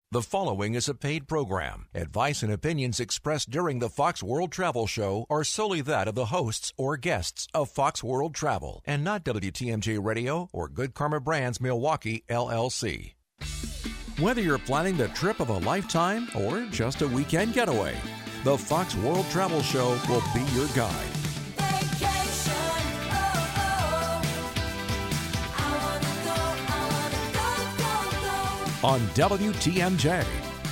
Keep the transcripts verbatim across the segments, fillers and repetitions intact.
The following is a paid program. Advice and opinions expressed during the Fox World Travel Show are solely that of the hosts or guests of Fox World Travel and not W T M J Radio or Good Karma Brands Milwaukee, L L C. Whether you're planning the trip of a lifetime or just a weekend getaway, the Fox World Travel Show will be your guide. On W T M J.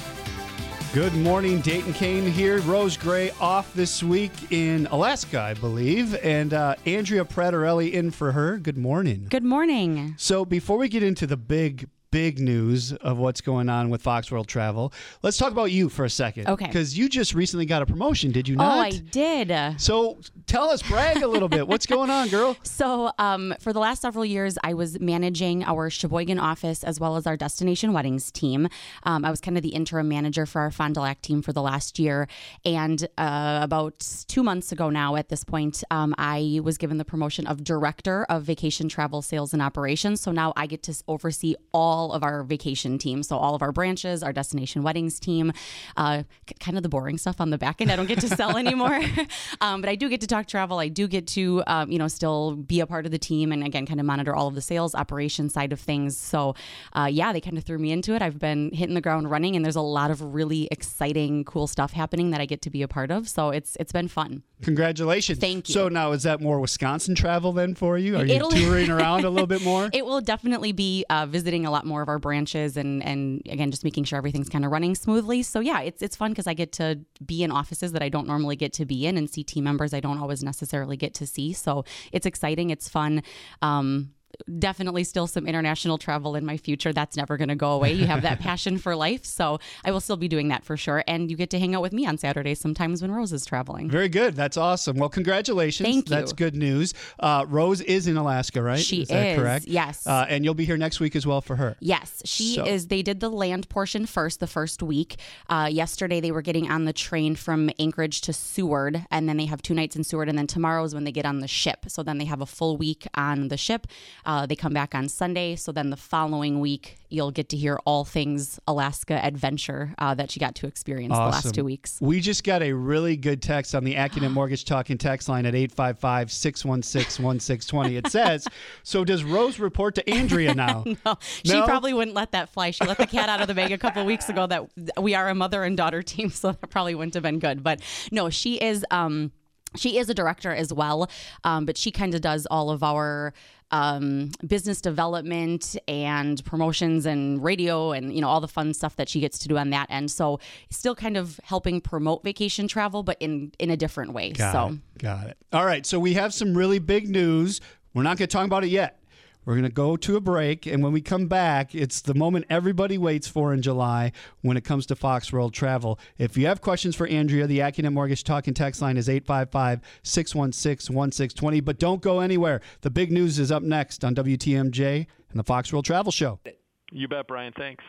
Good morning, Dayton Kane here. Rose Gray off this week in Alaska, I believe, and uh, Andrea Pratarelli in for her. Good morning. Good morning. So before we get into the big, big news of what's going on with Fox World Travel, let's talk about you for a second. Okay. Because you just recently got a promotion, did you not? Oh, I did. So tell us, brag a little bit. What's going on, girl? So um, for the last several years, I was managing our Sheboygan office as well as our Destination Weddings team. Um, I was kind of the interim manager for our Fond du Lac team for the last year. And uh, about two months ago now at this point, um, I was given the promotion of Director of Vacation Travel Sales and Operations. So now I get to oversee all of our vacation team. So all of our branches, our Destination Weddings team, uh, c- kind of the boring stuff on the back end. I don't get to sell anymore, um, but I do get to talk travel. I do get to, um, you know, still be a part of the team and again, kind of monitor all of the sales operation side of things. So uh, yeah, they kind of threw me into it. I've been hitting the ground running and there's a lot of really exciting, cool stuff happening that I get to be a part of. So it's it's been fun. Congratulations. Thank you. So now is that more Wisconsin travel then for you? Are you It'll- touring around a little bit more? It will definitely be uh, visiting a lot more of our branches and, and again, just making sure everything's kind of running smoothly. So yeah, it's it's fun because I get to be in offices that I don't normally get to be in and see team members I don't always necessarily get to see. So it's exciting. It's fun. Um, Definitely still some international travel in my future. That's never going to go away. You have that passion for life. So I will still be doing that for sure. And you get to hang out with me on Saturdays sometimes when Rose is traveling. Very good. That's awesome. Well, congratulations. Thank you. That's good news. Uh, Rose is in Alaska, right? She is. That is, correct? yes. Uh, and you'll be here next week as well for her. Yes, she So- is. They did the land portion first, the first week. Uh, yesterday, they were getting on the train from Anchorage to Seward, and then they have two nights in Seward, and then tomorrow is when they get on the ship. So then they have a full week on the ship. Uh, they come back on Sunday. So then the following week, you'll get to hear all things Alaska adventure uh, that she got to experience the Awesome. last two weeks. We just got a really good text on the Acunet Mortgage Talking text line at eight five five, six one six, one six two zero. It says, so does Rose report to Andrea now? No, she No? probably wouldn't let that fly. She let the cat out of the bag a couple of weeks ago that we are a mother and daughter team, so that probably wouldn't have been good. But no, she is um, she is a director as well, um, but she kind of does all of our um, business development and promotions and radio and, you know, all the fun stuff that she gets to do on that end. So still kind of helping promote vacation travel, but in, in a different way. Got so it. Got it. All right. So we have some really big news. We're not going to talk about it yet. We're going to go to a break, and when we come back, it's the moment everybody waits for in July when it comes to Fox World Travel. If you have questions for Andrea, the Acunet Mortgage Talking text line is eight five five, six one six, one six two zero. But don't go anywhere. The big news is up next on W T M J and the Fox World Travel Show. You bet, Brian. Thanks.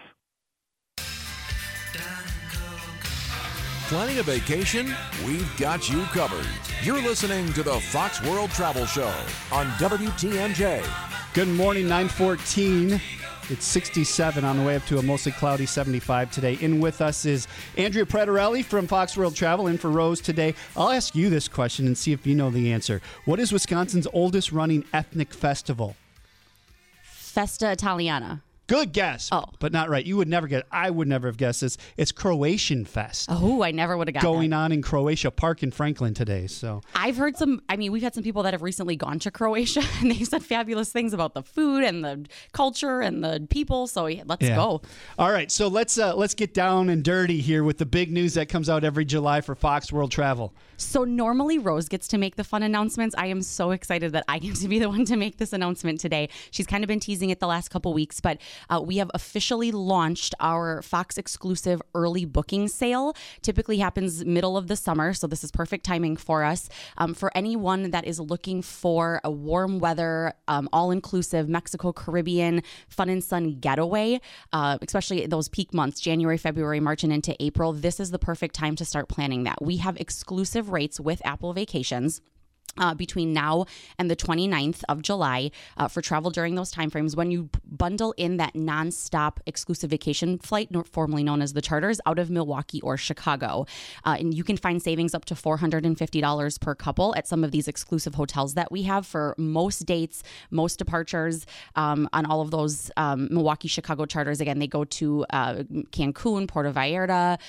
Planning a vacation? We've got you covered. You're listening to the Fox World Travel Show on W T M J. Good morning, nine fourteen. It's sixty-seven on the way up to a mostly cloudy seventy-five today. In with us is Andrea Pratarelli from Fox World Travel, in for Rose today. I'll ask you this question and see if you know the answer. What is Wisconsin's oldest running ethnic festival? Festa Italiana. Good guess, Oh. but not right. You would never get. I would never have guessed this. It's Croatian Fest. Oh, I never would have got Going that. on in Croatia Park in Franklin today. So I've heard some, I mean, we've had some people that have recently gone to Croatia and they've said fabulous things about the food and the culture and the people. So yeah, let's yeah. go. All right, so let's uh, let's get down and dirty here with the big news that comes out every July for Fox World Travel. So normally Rose gets to make the fun announcements. I am so excited that I get to be the one to make this announcement today. She's kind of been teasing it the last couple weeks, but uh, we have officially launched our Fox exclusive early booking sale. Typically happens middle of the summer, so this is perfect timing for us. Um, for anyone that is looking for a warm weather, um, all-inclusive Mexico, Caribbean, fun and sun getaway, uh, especially those peak months, January, February, March, and into April, this is the perfect time to start planning that. We have exclusive rates with Apple Vacations. Uh, between now and the twenty-ninth of July uh, for travel during those timeframes. When you bundle in that nonstop exclusive vacation flight, formerly known as the charters, out of Milwaukee or Chicago. Uh, and you can find savings up to four hundred fifty dollars per couple at some of these exclusive hotels that we have for most dates, most departures um, on all of those um, Milwaukee, Chicago charters. Again, they go to uh, Cancun, Puerto Vallarta,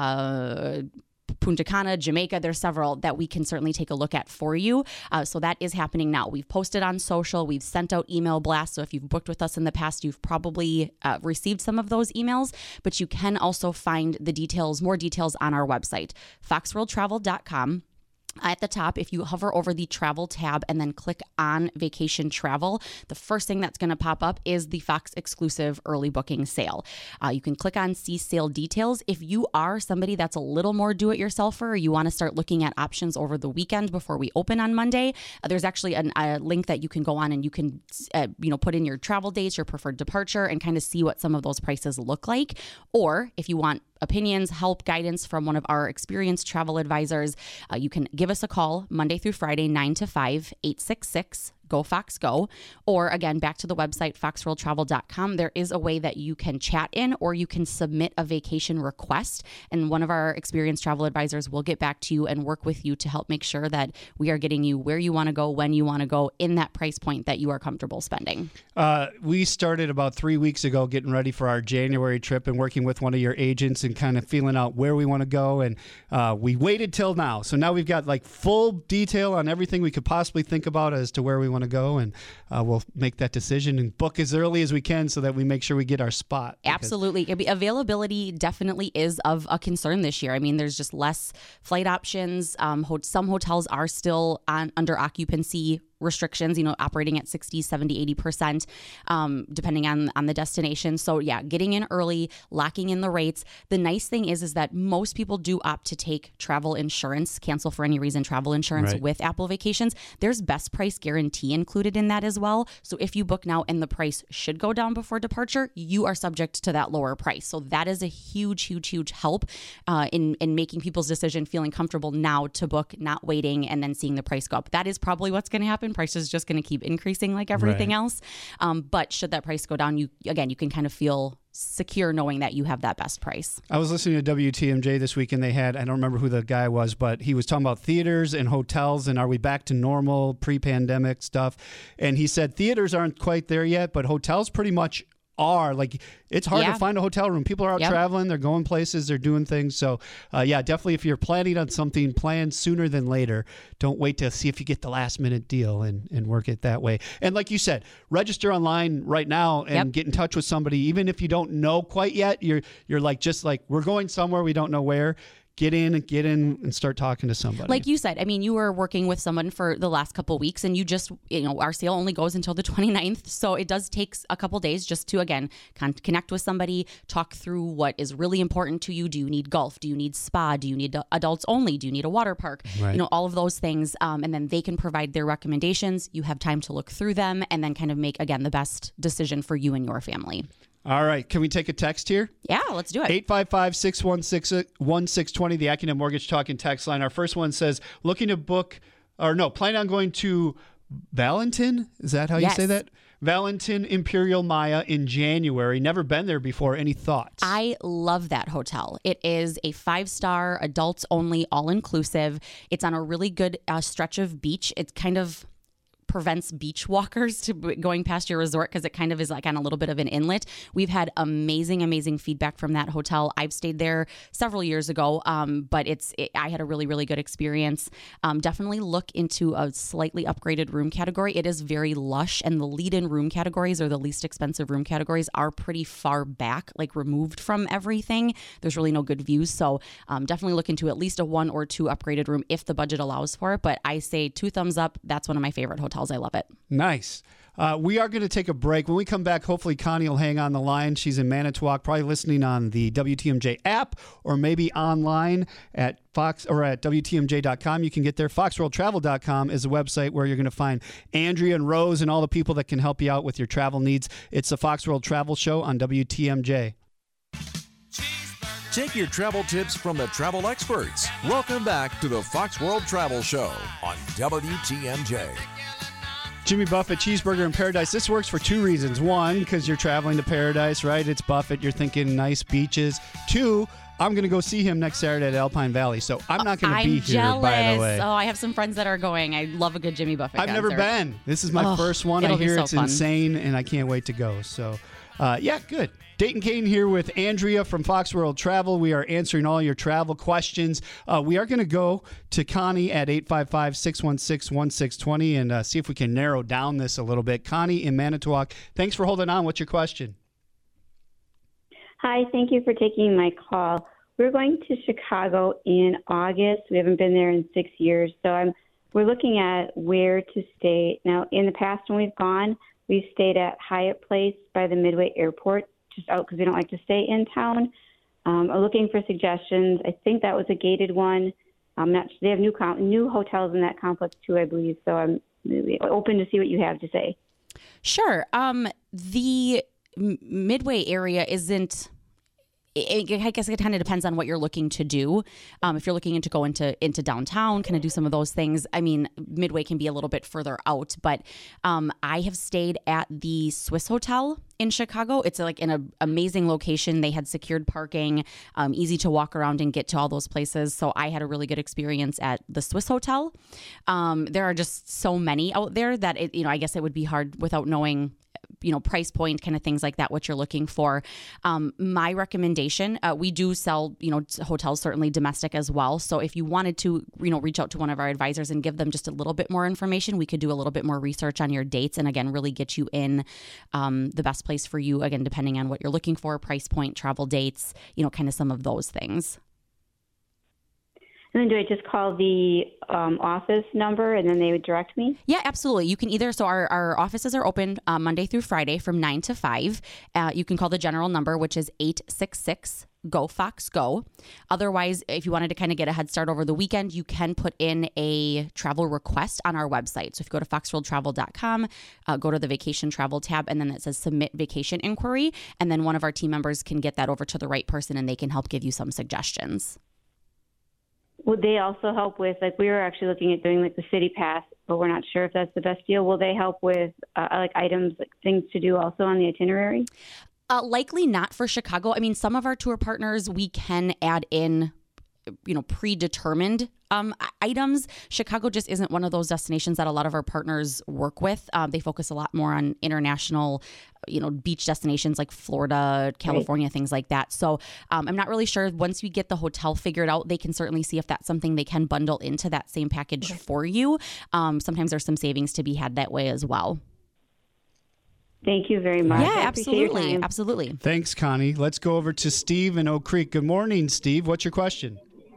uh, Punta Cana, Jamaica. There's several that we can certainly take a look at for you. Uh, so that is happening now. We've posted on social. We've sent out email blasts. So if you've booked with us in the past, you've probably uh, received some of those emails. But you can also find the details, more details on our website, fox world travel dot com. At the top, if you hover over the travel tab and then click on vacation travel, the first thing that's going to pop up is the Fox exclusive early booking sale. Uh, you can click on see sale details. If you are somebody that's a little more do-it-yourselfer, or you want to start looking at options over the weekend before we open on Monday, uh, there's actually an, a link that you can go on and you can uh, you know, put in your travel dates, your preferred departure, and kind of see what some of those prices look like. Or if you want opinions, help, guidance from one of our experienced travel advisors, uh, you can give us a call Monday through Friday, nine to five, eight six six, Go Fox Go. Or again, back to the website, fox world travel dot com. There is a way that you can chat in, or you can submit a vacation request, and one of our experienced travel advisors will get back to you and work with you to help make sure that we are getting you where you want to go, when you want to go, in that price point that you are comfortable spending. Uh, we started about three weeks ago getting ready for our January trip and working with one of your agents and kind of feeling out where we want to go. And uh, we waited till now. So now we've got like full detail on everything we could possibly think about as to where we want to go. And uh, we'll make that decision and book as early as we can so that we make sure we get our spot. Absolutely. Availability definitely is of a concern this year. I mean, there's just less flight options. Um, ho- some hotels are still on under occupancy restrictions, you know, operating at sixty, seventy, eighty percent, um, depending on, on the destination. So yeah, getting in early, locking in the rates. The nice thing is, is that most people do opt to take travel insurance, cancel for any reason travel insurance right. with Apple Vacations. There's best price guarantee included in that as well. So if you book now and the price should go down before departure, you are subject to that lower price. So that is a huge, huge, huge help uh, in, in making people's decision, feeling comfortable now to book, not waiting and then seeing the price go up. That is probably what's going to happen. Price is just going to keep increasing like everything right. else. Um, but should that price go down, you again, you can kind of feel secure knowing that you have that best price. I was listening to W T M J this week, and they had, I don't remember who the guy was, but he was talking about theaters and hotels and are we back to normal pre-pandemic stuff? And he said theaters aren't quite there yet, but hotels pretty much are. Like, it's hard yeah. to find a hotel room. People are out yep. traveling, they're going places, they're doing things. So uh, yeah, definitely if you're planning on something, plan sooner than later. Don't wait to see if you get the last minute deal and, and work it that way. And like you said, register online right now and yep. get in touch with somebody. Even if you don't know quite yet, you're you're like, just like, we're going somewhere, we don't know where. Get in, get in and start talking to somebody. Like you said, I mean, you were working with someone for the last couple of weeks and you just, you know, our sale only goes until the twenty-ninth. So it does take a couple days just to, again, con- connect with somebody, talk through what is really important to you. Do you need golf? Do you need spa? Do you need adults only? Do you need a water park? Right. You know, all of those things. Um, and then they can provide their recommendations. You have time to look through them and then kind of make, again, the best decision for you and your family. All right. Can we take a text here? Yeah, let's do it. eight five five, six one six, one six two zero, the AccuNet Mortgage Talk and Text line. Our first one says, looking to book, or no, plan on going to Valentin? Is that how yes. you say that? Valentin Imperial Maya in January. Never been there before. Any thoughts? I love that hotel. It is a five-star, adults only, all-inclusive. It's on a really good uh, stretch of beach. It's kind of prevents beach walkers to going past your resort because it kind of is like on a little bit of an inlet. We've had amazing, amazing feedback from that hotel. I've stayed there several years ago, um, but it's it, I had a really, really good experience. Um, definitely look into a slightly upgraded room category. It is very lush, and the lead-in room categories or the least expensive room categories are pretty far back, like removed from everything. There's really no good views, so um, definitely look into at least a one or two upgraded room if the budget allows for it. But I say two thumbs up. That's one of my favorite hotels. I love it. Nice. Uh, we are going to take a break. When we come back, hopefully Connie will hang on the line. She's in Manitowoc, probably listening on the W T M J app or maybe online at Fox or at W T M J dot com. You can get there. fox world travel dot com is a website where you're going to find Andrea and Rose and all the people that can help you out with your travel needs. It's the Fox World Travel Show on W T M J. Take your travel tips from the travel experts. Welcome back to the Fox World Travel Show on W T M J. Jimmy Buffett, Cheeseburger in Paradise. This works for two reasons. One, because you're traveling to Paradise, right? It's Buffett. You're thinking nice beaches. Two, I'm going to go see him next Saturday at Alpine Valley, so I'm not going to be here, jealous. by the way. Oh, I have some friends that are going. I love a good Jimmy Buffett I've concert. never been. This is my oh, first one. I hear so it's fun. insane, and I can't wait to go. So, uh, yeah, good. Dayton Kane here with Andrea from Fox World Travel. We are answering all your travel questions. Uh, we are going to go to Connie at eight five five, six one six, one six two zero and uh, see if we can narrow down this a little bit. Connie in Manitowoc, thanks for holding on. What's your question? Hi, thank you for taking my call. We're going to Chicago in August. We haven't been there in six years, so I'm. We're looking at where to stay. Now, in the past when we've gone, we've stayed at Hyatt Place by the Midway Airport, just out because we don't like to stay in town. Um, I'm looking for suggestions. I think that was a gated one. I'm not. They have new com- new hotels in that complex too, I believe. So I'm really open to see what you have to say. Sure. Um, the M- Midway area isn't. I guess it kind of depends on what you're looking to do. Um, if you're looking to go into into downtown, kind of do some of those things. I mean, Midway can be a little bit further out, but um, I have stayed at the Swiss Hotel in Chicago. It's like in an amazing location. They had secured parking, um, easy to walk around and get to all those places. So I had a really good experience at the Swiss Hotel. Um, there are just so many out there that it, you know, I guess it would be hard without knowing, you know, price point, kind of things like that, what you're looking for. Um, my recommendation, uh, we do sell, you know, hotels, certainly domestic as well. So if you wanted to, you know, reach out to one of our advisors and give them just a little bit more information, we could do a little bit more research on your dates and again, really get you in um, the best place for you, again, depending on what you're looking for, price point, travel dates, you know, kind of some of those things. And then do I just call the um, office number and then they would direct me? Yeah, absolutely. You can either, so our, our offices are open uh, Monday through Friday from nine to five. Uh, you can call the general number, which is eight six six, G O, Fox, Go. Otherwise, if you wanted to kind of get a head start over the weekend, you can put in a travel request on our website. So if you go to fox world travel dot com, uh, go to the vacation travel tab, and then it says submit vacation inquiry. And then one of our team members can get that over to the right person and they can help give you some suggestions. Would they also help with, like, we were actually looking at doing like the city pass, but we're not sure if that's the best deal. Will they help with uh, like items, like things to do also on the itinerary? Uh, likely not for Chicago. I mean, some of our tour partners, we can add in, you know, predetermined um, items. Chicago just isn't one of those destinations that a lot of our partners work with. Um, they focus a lot more on international, you know, beach destinations like Florida, California, right. Things like that. So um, I'm not really sure. Once we get the hotel figured out, they can certainly see if that's something they can bundle into that same package okay. for you. Um, sometimes there's some savings to be had that way as well. Thank you very much. Yeah, absolutely. Absolutely. Thanks, Connie. Let's go over to Steve in Oak Creek. Good morning, Steve. What's your question?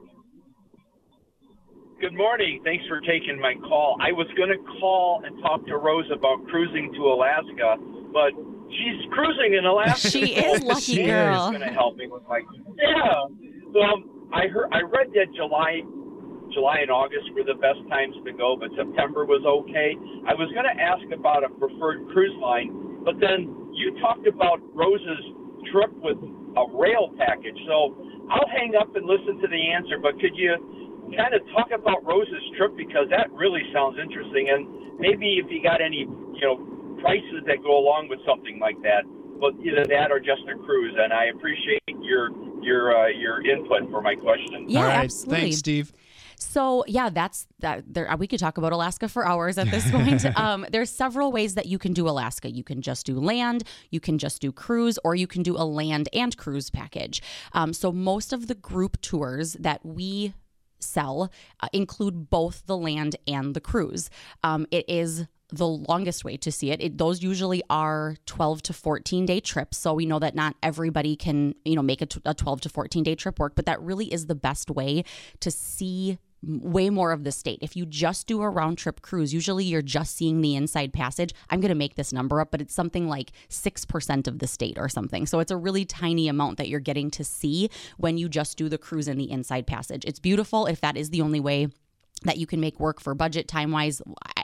Good morning. Thanks for taking my call. I was going to call and talk to Rose about cruising to Alaska, but she's cruising in Alaska. She is lucky, she girl. She's going to help me with my yeah. So um, I heard I read that July, July and August were the best times to go, but September was okay. I was going to ask about a preferred cruise line, but then you talked about Rose's trip with a rail package. So I'll hang up and listen to the answer, but could you kind of talk about Rose's trip, because that really sounds interesting, and maybe if you got any, you know, prices that go along with something like that, but either that or just a cruise. And I appreciate your your uh, your input for my question. Yeah, all right. Absolutely. Thanks, Steve. So yeah, that's that. There, we could talk about Alaska for hours at this point. um, there's several ways that you can do Alaska. You can just do land, you can just do cruise, or you can do a land and cruise package. Um, so most of the group tours that we sell uh, include both the land and the cruise. Um, it is the longest way to see it. it. Those usually are twelve to fourteen day trips. So we know that not everybody can, you know, make a, t- a twelve to fourteen day trip work, but that really is the best way to see way more of the state. If you just do a round trip cruise, usually you're just seeing the inside passage. I'm going to make this number up, but it's something like six percent of the state or something. So it's a really tiny amount that you're getting to see when you just do the cruise and the inside passage. It's beautiful if that is the only way that you can make work for budget time wise. I,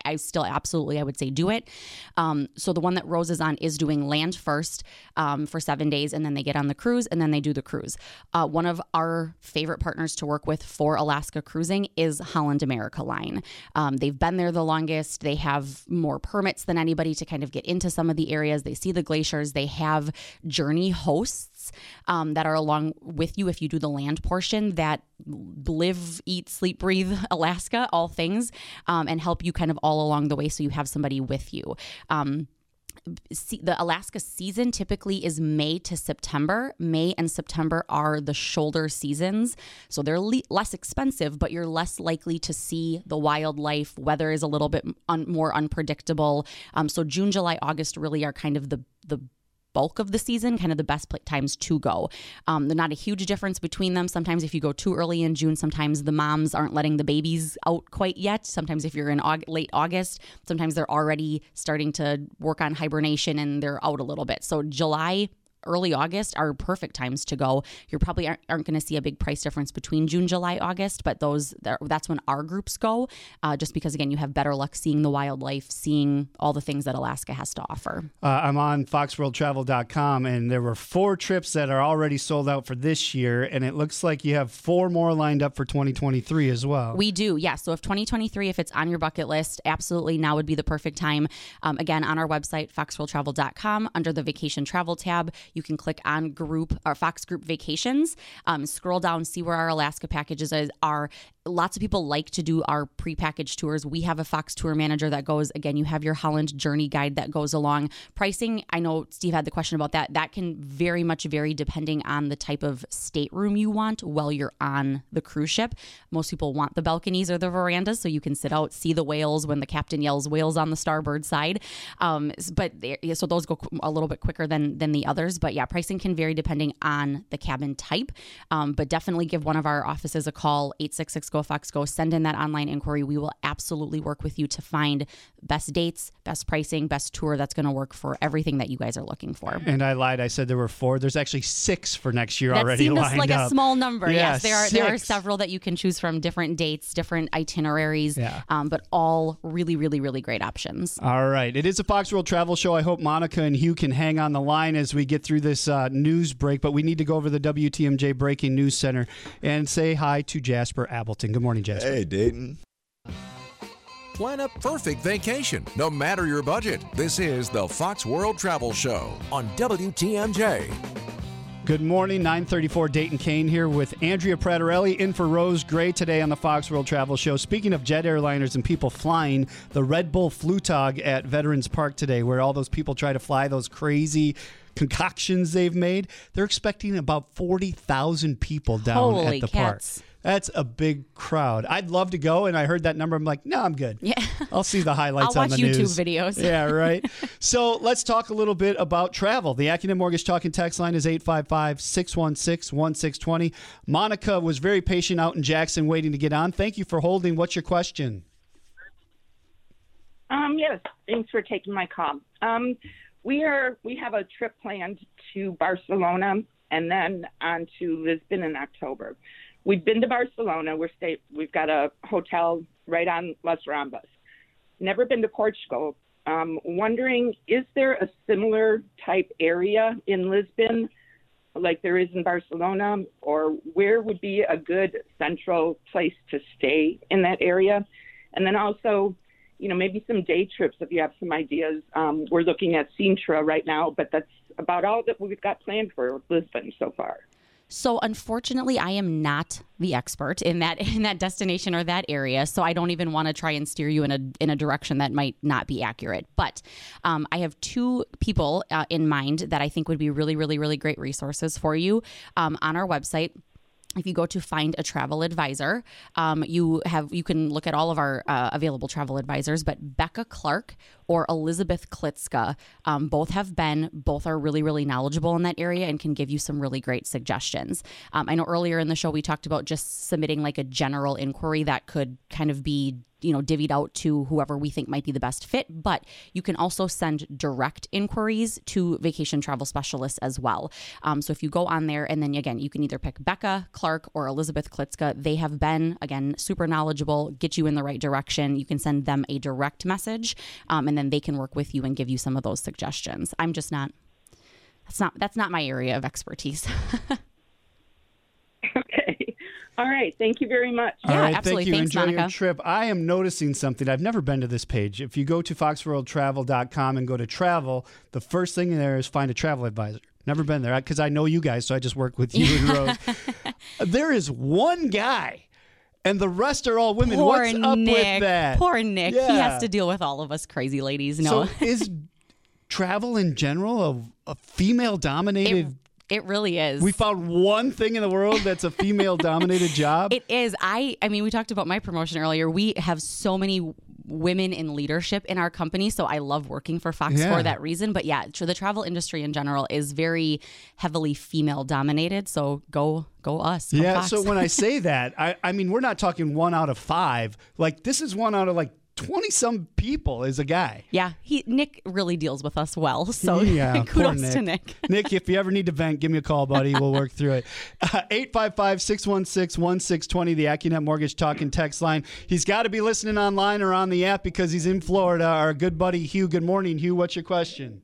I still absolutely, I would say do it. Um, so the one that Rose is on is doing land first um, for seven days, and then they get on the cruise, and then they do the cruise. Uh, one of our favorite partners to work with for Alaska cruising is Holland America Line. Um, they've been there the longest. They have more permits than anybody to kind of get into some of the areas. They see the glaciers. They have journey hosts um, that are along with you if you do the land portion that live, eat, sleep, breathe Alaska, all things, um, and help you kind of all along the way so you have somebody with you. Um, The Alaska season typically is May to September. May and September are the shoulder seasons, so they're le- less expensive, but you're less likely to see the wildlife. Weather is a little bit un- more unpredictable. Um, so June, July, August really are kind of the the bulk of the season, kind of the best times to go. Um, there's not a huge difference between them. Sometimes if you go too early in June, sometimes the moms aren't letting the babies out quite yet. Sometimes if you're in Aug- late August, sometimes they're already starting to work on hibernation and they're out a little bit. So July, early August are perfect times to go. You probably aren't, aren't going to see a big price difference between June, July, August, but those that's when our groups go, uh, just because, again, you have better luck seeing the wildlife, seeing all the things that Alaska has to offer. Uh, I'm on fox world travel dot com, and there were four trips that are already sold out for this year, and it looks like you have four more lined up for twenty twenty-three as well. We do, yeah. So if twenty twenty-three, if it's on your bucket list, absolutely now would be the perfect time. Um, again, on our website, fox world travel dot com, under the vacation travel tab, you can click on group or Fox Group Vacations, um, scroll down, see where our Alaska packages are. Lots of people like to do our prepackaged tours. We have a Fox tour manager that goes, again, you have your Holland journey guide that goes along. Pricing, I know Steve had the question about that. That can very much vary depending on the type of stateroom you want while you're on the cruise ship. Most people want the balconies or the verandas so you can sit out, see the whales when the captain yells whales on the starboard side. Um, but so those go a little bit quicker than, than the others. But yeah, pricing can vary depending on the cabin type. Um, but definitely give one of our offices a call, eight six six, go Fox Go. Send in that online inquiry. We will absolutely work with you to find best dates, best pricing, best tour that's going to work for everything that you guys are looking for. And I lied. I said there were four. There's actually six for next year that already lined up. That seems like a small number. Yeah, yes, there are six. there are several that you can choose from, different dates, different itineraries, yeah. um, but all really, really, really great options. All right. It is a Fox World Travel Show. I hope Monica and Hugh can hang on the line as we get through this uh, news break, but we need to go over the W T M J Breaking News Center and say hi to Jasper Appleton. Good morning, Jasper. Hey, Dayton. Plan a perfect vacation, no matter your budget. This is the Fox World Travel Show on W T M J. Good morning, nine thirty-four Dayton Kane here with Andrea Pratarelli in for Rose Gray today on the Fox World Travel Show. Speaking of jet airliners and people flying, the Red Bull Flugtag at Veterans Park today, where all those people try to fly those crazy concoctions they've made, they're expecting about forty thousand people down Holy at the cats. park. That's a big crowd. I'd love to go, and I heard that number. I'm like, no, I'm good. Yeah. I'll see the highlights I'll on the watch YouTube news. videos. Yeah, right. So let's talk a little bit about travel. The Acunet Mortgage Talking Text line is eight five five, six one six, one six two zero. Monica was very patient out in Jackson waiting to get on. Thank you for holding. What's your question? Um, yes, thanks for taking my call. Um, we are we have a trip planned to Barcelona and then on to Lisbon in October. We've been to Barcelona. We're stay. We've got a hotel right on Las Ramblas. Never been to Portugal. Um, wondering, is there a similar type area in Lisbon like there is in Barcelona, or where would be a good central place to stay in that area? And then also, you know, maybe some day trips if you have some ideas. Um, we're looking at Sintra right now, but that's about all that we've got planned for Lisbon so far. So unfortunately, I am not the expert in that in that destination or that area, so I don't even want to try and steer you in a in a direction that might not be accurate. But um, I have two people uh, in mind that I think would be really, really, really great resources for you um, on our website. If you go to Find a Travel Advisor, um, you have you can look at all of our uh, available travel advisors, but Becca Clark or Elizabeth Klitska, um, both have been, both are really, really knowledgeable in that area and can give you some really great suggestions. Um, I know earlier in the show we talked about just submitting like a general inquiry that could kind of be you know, divvied out to whoever we think might be the best fit. But you can also send direct inquiries to vacation travel specialists as well. Um, so if you go on there, and then again, you can either pick Becca Clark or Elizabeth Klitzka. They have been, again, super knowledgeable, get you in the right direction. You can send them a direct message, um, and then they can work with you and give you some of those suggestions. I'm just not, that's not, that's not my area of expertise. Okay. All right. Thank you very much. All Yeah, right, absolutely. Thank you. Thanks, Enjoy Monica. your trip. I am noticing something. I've never been to this page. If you go to fox world travel dot com and go to travel, the first thing there is find a travel advisor. Never been there because I know you guys, so I just work with you and Rose. There is one guy, and the rest are all women. Poor What's up Nick. with that? Poor Nick. Yeah. He has to deal with all of us crazy ladies. No, So is travel in general a, a female-dominated? it, it really is. We found one thing in the world that's a female-dominated job. It is. I I mean, we talked about my promotion earlier. We have so many women in leadership in our company, so I love working for Fox Yeah. for that reason. But yeah, the travel industry in general is very heavily female dominated. So go go us. Go Yeah, Fox. so when I say that, I, I mean, we're not talking one out of five. Like, this is one out of like twenty-some people is a guy. yeah, he Nick really deals with us well. So Yeah, poor kudos to Nick. Nick, if you ever need to vent, give me a call, buddy. We'll work through it. Uh, eight five five, six one six, one six two zero, the AccuNet Mortgage Talk and Text line. He's got to be listening online or on the app because he's in Florida. Our good buddy, Hugh. Good morning, Hugh. What's your question?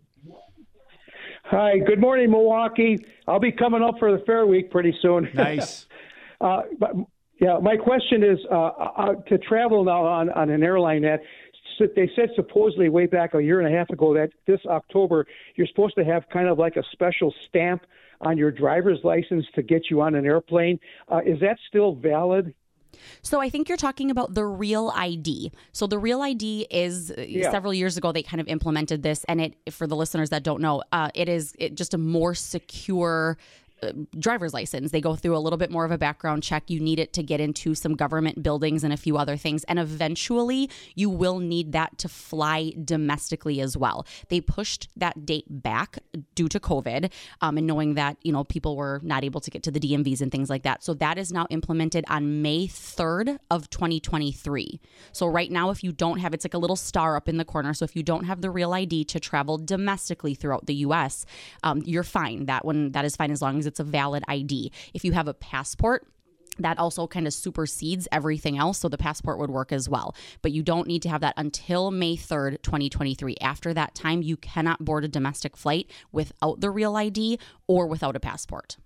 Hi, good morning, Milwaukee. I'll be coming up for the Fair Week pretty soon. Nice. uh, but, yeah, my question is uh, uh, to travel now on, on an airline that so they said supposedly way back a year and a half ago that this October you're supposed to have kind of like a special stamp on your driver's license to get you on an airplane. Uh, is that still valid? So I think you're talking about the Real I D. So the Real I D is uh, Yeah. several years ago they kind of implemented this, and it for the listeners that don't know, uh, it is it just a more secure uh, driver's license. They go through a little bit more of a background check. You need it to get into some government buildings and a few other things. And eventually you will need that to fly domestically as well. They pushed that date back due to COVID um, and knowing that, you know, people were not able to get to the D M Vs and things like that. So that is now implemented on May third of twenty twenty-three. So right now, if you don't have, it's like a little star up in the corner. So if you don't have the Real I D to travel domestically throughout the U S, um, you're fine. That one, that is fine as long as it's a valid I D. If you have a passport, that also kind of supersedes everything else. So the passport would work as well. But you don't need to have that until May third, twenty twenty-three. After that time, you cannot board a domestic flight without the Real I D or without a passport.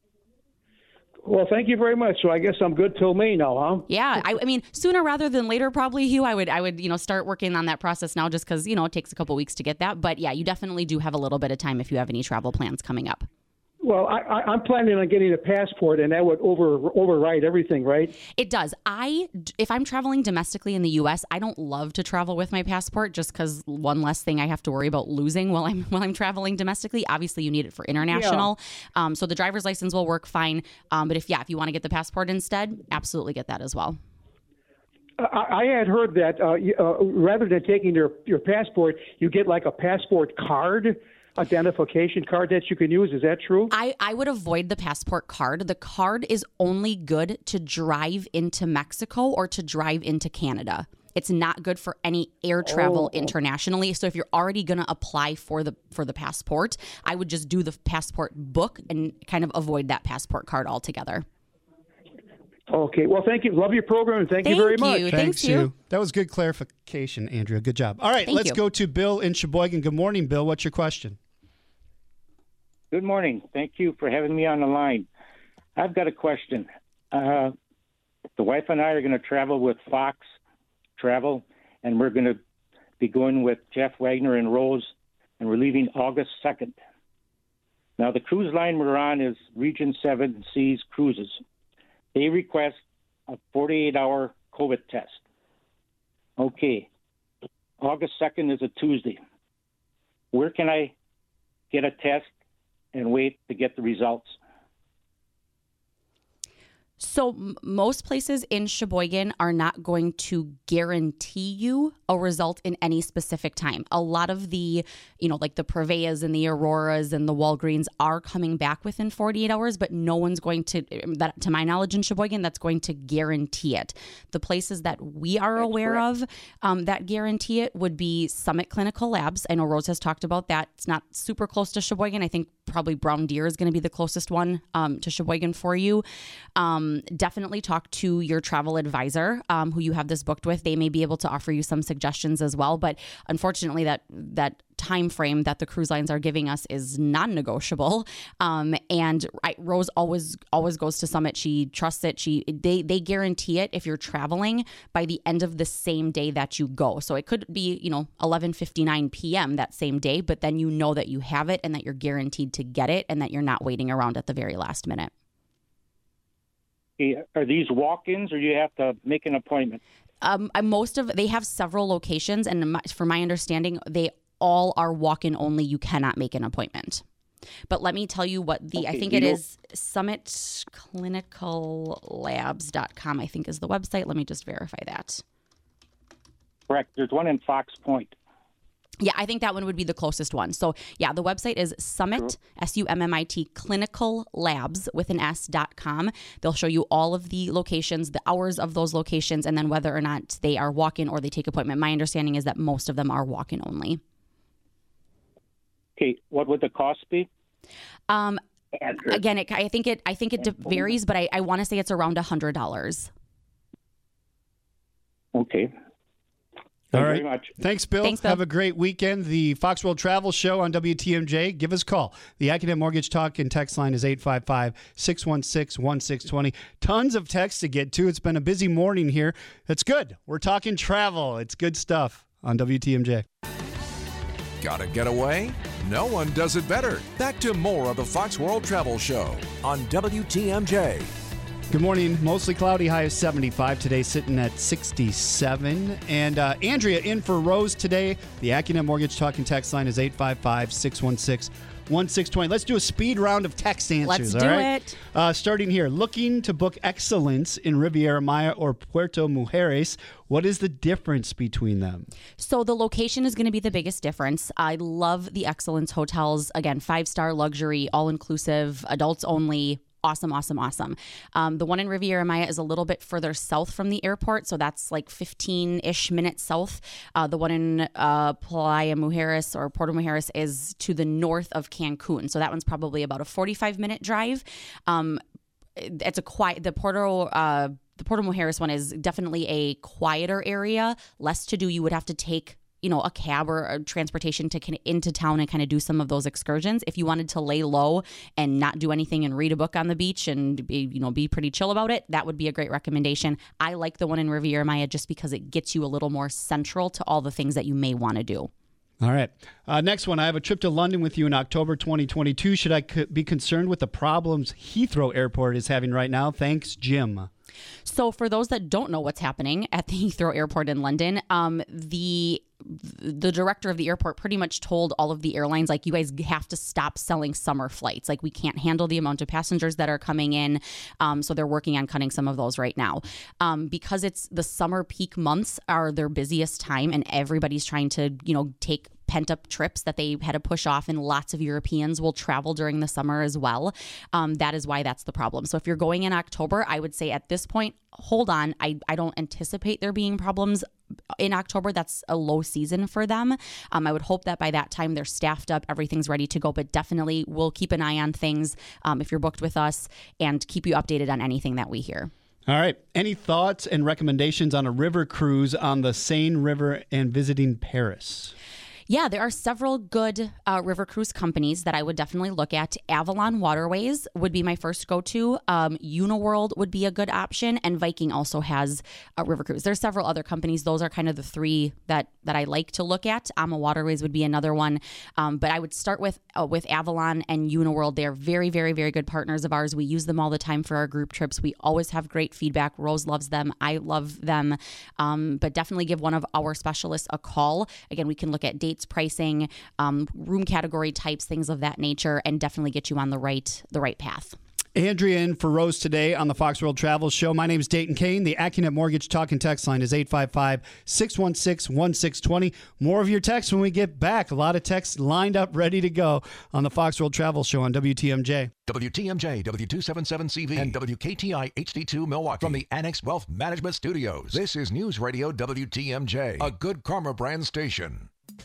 Well, thank you very much. So I guess I'm good till May now, huh? Yeah, I, I mean, sooner rather than later, probably, Hugh. I would, I would, you know, start working on that process now, just because you know it takes a couple weeks to get that. But yeah, you definitely do have a little bit of time if you have any travel plans coming up. Well, I, I, I'm planning on getting a passport, and that would over override everything, right? It does. I, if I'm traveling domestically in the U S, I don't love to travel with my passport just because one less thing I have to worry about losing while I'm while I'm traveling domestically. Obviously, you need it for international. Yeah. Um, so the driver's license will work fine. Um, but if yeah, if you want to get the passport instead, absolutely get that as well. I, I had heard that uh, uh, rather than taking your your passport, you get like a passport card. Identification card that you can use. Is that true? I, I would avoid the passport card. The card is only good to drive into Mexico or to drive into Canada. It's not good for any air travel Oh. internationally. So if you're already going to apply for the for the passport, I would just do the passport book and kind of avoid that passport card altogether. Okay. Well, thank you. Love your program, and thank, Thank you very much. you. Thanks, Thanks, Hugh. Hugh. That was good clarification, Andrea. Good job. All right, Thank let's you. go to Bill in Sheboygan. Good morning, Bill. What's your question? Good morning. Thank you for having me on the line. I've got a question. Uh, the wife and I are going to travel with Fox Travel, and we're going to be going with Jeff Wagner and Rose, and we're leaving August second. Now, the cruise line we're on is Region seven Seas Cruises. They request a forty-eight hour COVID test. Okay. August second is a Tuesday. Where can I get a test and wait to get the results? So m- most places in Sheboygan are not going to guarantee you a result in any specific time. A lot of the, you know, like the Purveeyas and the Auroras and the Walgreens are coming back within forty-eight hours, but no one's going to, that, to my knowledge in Sheboygan, that's going to guarantee it. The places that we are that's aware correct. of um, that guarantee it would be Summit Clinical Labs. I know Rose has talked about that. It's not super close to Sheboygan. I think probably Brown Deer is going to be the closest one um, to Sheboygan for you. Um, definitely talk to your travel advisor um, who you have this booked with. They may be able to offer you some suggestions as well. But unfortunately, that that time frame that the cruise lines are giving us is non-negotiable. Um, and I, Rose always always goes to Summit. She trusts it. She they they guarantee it if you're traveling by the end of the same day that you go. So it could be, you know, eleven fifty-nine p.m. that same day, but then you know that you have it and that you're guaranteed to get it and that you're not waiting around at the very last minute. Are these walk-ins or do you have to make an appointment? Um, most of they have several locations, and my, from my understanding, they all are walk-in only. You cannot make an appointment. But let me tell you what the, okay, I think it know? is summit clinical labs dot com, I think is the website. Let me just verify that. Correct. There's one in Fox Point. Yeah, I think that one would be the closest one. So yeah, the website is Summit, sure. S U M M I T, Clinical Labs with an S dot com. They'll show you all of the locations, the hours of those locations, and then whether or not they are walk-in or they take appointment. My understanding is that most of them are walk-in only. Okay, what would the cost be? Um, again, it, I think it I think it varies, but I, I want to say it's around one hundred dollars. Okay. All Thank right. you very much. Thanks, Bill. Thanks, Bill. Have a great weekend. The Fox World Travel Show on W T M J. Give us a call. The Academic Mortgage Talk and text line is eight five five, six one six, one six two zero. Tons of texts to get to. It's been a busy morning here. That's good. We're talking travel. It's good stuff on W T M J. Gotta get away? No one does it better. Back to more of the Fox World Travel Show on W T M J. Good morning. Mostly cloudy, high of seventy-five. Today sitting at sixty-seven. And uh, Andrea in for Rose today. The Accunet Mortgage Talk and text line is eight five five, six one six, one six two zero. Let's do a speed round of text answers. Let's do all right? it. Uh, starting here. Looking to book excellence in Riviera Maya or Puerto Mujeres. What is the difference between them? So the location is going to be the biggest difference. I love the Excellence hotels. Again, five-star luxury, all-inclusive, adults only. Awesome, awesome, awesome. Um, the one in Riviera Maya is a little bit further south from the airport, so that's like fifteen-ish minutes south. Uh, the one in uh, Playa Mujeres or Puerto Mujeres is to the north of Cancun, so that one's probably about a forty-five minute drive. Um, it's a quiet. The Puerto uh, the Puerto Mujeres one is definitely a quieter area, less to do. You would have to take, you know, a cab or a transportation to kind of into town and kind of do some of those excursions. If you wanted to lay low and not do anything and read a book on the beach and be, you know, be pretty chill about it, that would be a great recommendation. I like the one in Riviera Maya just because it gets you a little more central to all the things that you may want to do. All right. Uh, next one. I have a trip to London with you in October twenty twenty-two. Should I c- be concerned with the problems Heathrow Airport is having right now? Thanks, Jim. So for those that don't know what's happening at the Heathrow Airport in London, um, the the director of the airport pretty much told all of the airlines, like, you guys have to stop selling summer flights. Like, we can't handle the amount of passengers that are coming in. Um, so they're working on cutting some of those right now. Um, because it's the summer peak months are their busiest time and everybody's trying to, you know, take pent-up trips that they had to push off, and lots of Europeans will travel during the summer as well. Um, that is why that's the problem. So if you're going in October, I would say at this point, hold on. I, I don't anticipate there being problems in October. That's a low season for them. Um, I would hope that by that time they're staffed up, everything's ready to go, but definitely we'll keep an eye on things um, if you're booked with us and keep you updated on anything that we hear. All right. Any thoughts and recommendations on a river cruise on the Seine River and visiting Paris? Yeah, there are several good uh, river cruise companies that I would definitely look at. Avalon Waterways would be my first go-to. Um, Uniworld would be a good option, and Viking also has a river cruise. There's several other companies. Those are kind of the three that that I like to look at. Ama Waterways would be another one, um, but I would start with uh, with Avalon and Uniworld. They're very, very, very good partners of ours. We use them all the time for our group trips. We always have great feedback. Rose loves them. I love them, um, but definitely give one of our specialists a call. Again, we can look at dates, pricing, um, room category types, things of that nature, and definitely get you on the right the right path. Andrea in for Rose today on the Fox World Travel Show. My name is Dayton Kane. The AccuNet Mortgage Talk and Text line is eight five five, six one six, one six two zero. More of your texts when we get back. A lot of texts lined up, ready to go on the Fox World Travel Show on W T M J. W T M J, W two seventy-seven C V, and W K T I H D two Milwaukee. From the Annex Wealth Management Studios, this is News Radio W T M J, a Good Karma brand station.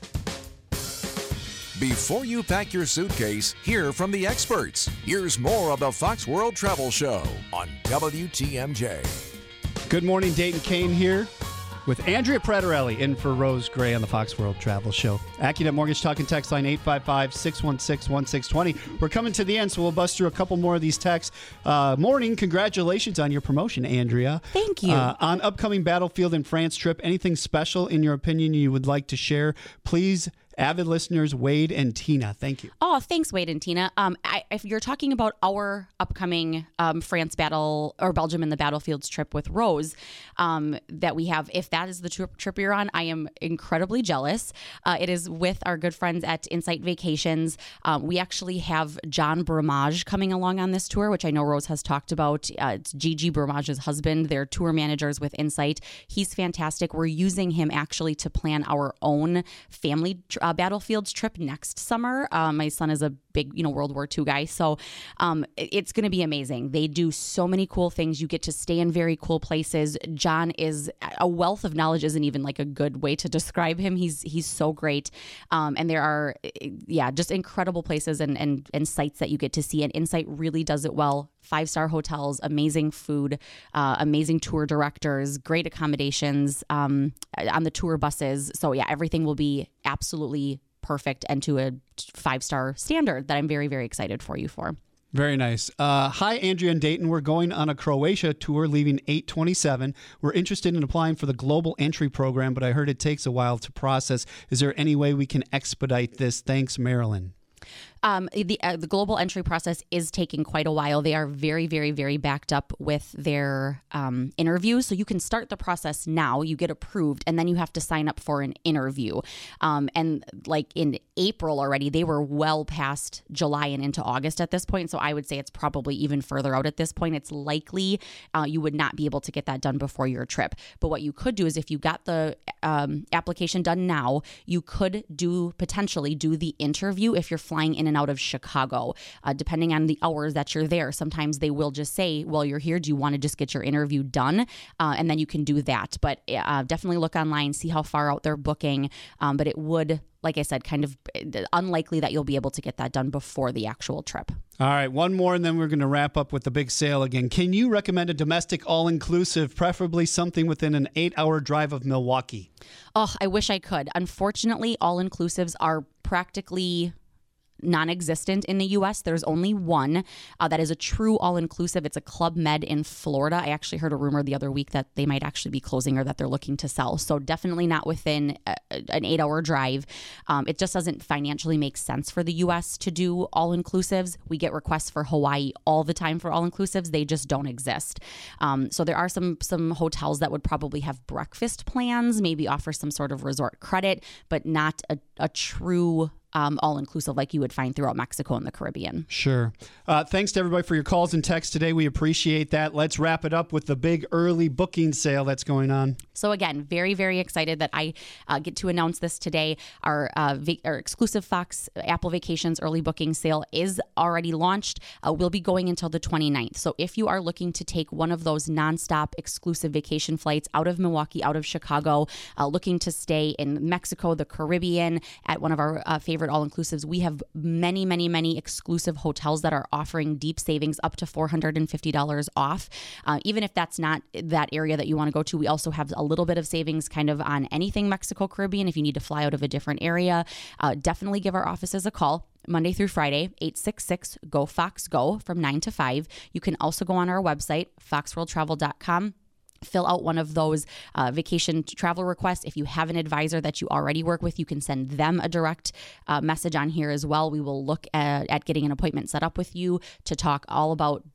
Before you pack your suitcase, hear from the experts. Here's more of the Fox World Travel Show on W T M J. Good morning, Dayton Kane here with Andrea Pratarelli in for Rose Gray on the Fox World Travel Show. AccuNet Mortgage Talk and Text line eight five five, six one six, one six two zero. We're coming to the end, so we'll bust through a couple more of these texts. Uh, morning, congratulations on your promotion, Andrea. Thank you. Uh, on upcoming Battlefield in France trip, anything special in your opinion you would like to share? Please, avid listeners Wade and Tina. Thank you. Oh, thanks, Wade and Tina. Um, I, if you're talking about our upcoming um, France battle or Belgium in the Battlefields trip with Rose um, that we have, if that is the trip, trip you're on, I am incredibly jealous. Uh, it is with our good friends at Insight Vacations. Um, we actually have John Bramage coming along on this tour, which I know Rose has talked about. Uh, it's Gigi Bramage's husband. They're tour managers with Insight. He's fantastic. We're using him actually to plan our own family trip. Uh, Battlefields trip next summer. Um, my son is a big, you know, World War Two guy, so um, it, it's going to be amazing. They do so many cool things. You get to stay in very cool places. John is a wealth of knowledge. Isn't even like a good way to describe him. He's he's so great, um, and there are, yeah, just incredible places and and and sites that you get to see. And Insight really does it well. Five-star hotels, amazing food, uh, amazing tour directors, great accommodations um, on the tour buses. So yeah, everything will be absolutely perfect and to a five-star standard that I'm very, very excited for you for. Very nice. Uh, hi, Andrea and Dayton. We're going on a Croatia tour leaving eight twenty-seven. We're interested in applying for the Global Entry Program, but I heard it takes a while to process. Is there any way we can expedite this? Thanks, Marilyn. Um, the uh, the global entry process is taking quite a while. They are very, very, very backed up with their um, interviews. So you can start the process now. You get approved, and then you have to sign up for an interview. Um, and like in April already, they were well past July and into August at this point. So I would say it's probably even further out at this point. It's likely uh, you would not be able to get that done before your trip. But what you could do is if you got the um, application done now, you could do potentially do the interview if you're flying in and out of Chicago, uh, depending on the hours that you're there. Sometimes they will just say, well, you're here. Do you want to just get your interview done? Uh, and then you can do that. But uh, definitely look online, see how far out they're booking. Um, but it would, like I said, kind of unlikely that you'll be able to get that done before the actual trip. All right, one more, and then we're going to wrap up with the big sale again. Can you recommend a domestic all-inclusive, preferably something within an eight-hour drive of Milwaukee? Oh, I wish I could. Unfortunately, all-inclusives are practically non-existent in the U S. There's only one uh, that is a true all-inclusive. It's a Club Med in Florida. I actually heard a rumor the other week that they might actually be closing or that they're looking to sell. So definitely not within a, an eight-hour drive. Um, it just doesn't financially make sense for the U S to do all-inclusives. We get requests for Hawaii all the time for all-inclusives. They just don't exist. Um, so there are some some hotels that would probably have breakfast plans, maybe offer some sort of resort credit, but not a, a true Um, all-inclusive like you would find throughout Mexico and the Caribbean. Sure. Uh, thanks to everybody for your calls and texts today. We appreciate that. Let's wrap it up with the big early booking sale that's going on. So again, very, very excited that I uh, get to announce this today. Our, uh, va- our exclusive Fox Apple Vacations early booking sale is already launched. Uh, we'll be going until the twenty-ninth. So if you are looking to take one of those nonstop exclusive vacation flights out of Milwaukee, out of Chicago, uh, looking to stay in Mexico, the Caribbean, at one of our uh, favorite all-inclusives, we have many, many, many exclusive hotels that are offering deep savings up to four hundred fifty dollars off. Uh, even if that's not that area that you want to go to, we also have a little bit of savings kind of on anything Mexico, Caribbean. If you need to fly out of a different area, uh, definitely give our offices a call. Monday through Friday, eight six six, G O, Fox, Go from nine to five. You can also go on our website, fox world travel dot com. Fill out one of those uh, vacation travel requests. If you have an advisor that you already work with, you can send them a direct uh, message on here as well. We will look at, at getting an appointment set up with you to talk all about budget,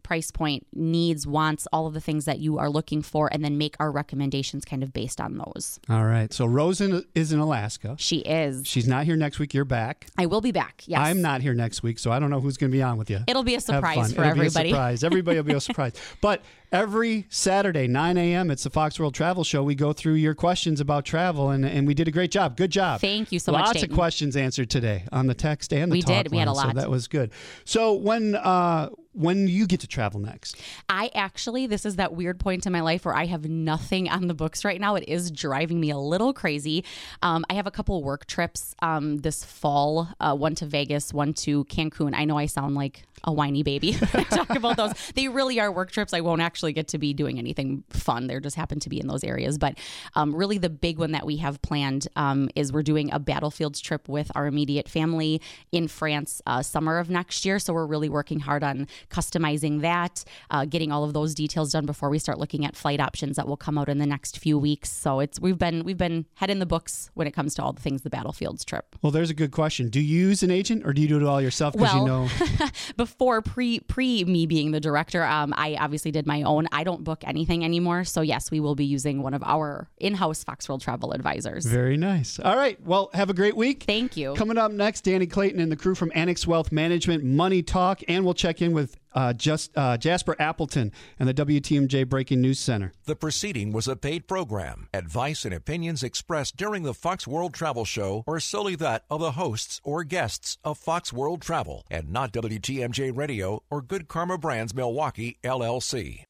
price point, needs, wants, all of the things that you are looking for, and then make our recommendations kind of based on those. All right. So Rose in, is in Alaska. She is. She's not here next week. You're back. I will be back, yes. I'm not here next week, so I don't know who's going to be on with you. It'll be a surprise Have fun. for It'll everybody. Be a surprise. Everybody will be a surprise. But every Saturday, nine a.m., it's the Fox World Travel Show. We go through your questions about travel, and, and we did a great job. Good job. Thank you so Lots much, Lots Dayton. of questions answered today on the text and the we talk did. We had a line, lot. So that was good. So when uh, when you get to travel next? I actually, this is that weird point in my life where I have nothing on the books right now. It is driving me a little crazy. Um, I have a couple work trips um, this fall, uh, one to Vegas, one to Cancun. I know I sound like a whiny baby when I talk about those. They really are work trips. I won't actually get to be doing anything fun. They just happen to be in those areas. But um, really the big one that we have planned um, is we're doing a battlefields trip with our immediate family in France uh, summer of next year. So we're really working hard on customizing that, uh, getting all of those details done before we start looking at flight options that will come out in the next few weeks. So it's we've been we've been head in the books when it comes to all the things the battlefields trip. Well, there's a good question. Do you use an agent or do you do it all yourself? Because well, you know, before pre pre me being the director, um, I obviously did my own. I don't book anything anymore. So yes, we will be using one of our in-house Fox World Travel advisors. Very nice. All right. Well, have a great week. Thank you. Coming up next, Danny Clayton and the crew from Annex Wealth Management, Money Talk, and we'll check in with uh, just uh, Jasper Appleton and the W T M J Breaking News Center. The proceeding was a paid program. Advice and opinions expressed during the Fox World Travel Show are solely that of the hosts or guests of Fox World Travel and not W T M J Radio or Good Karma Brands Milwaukee, L L C.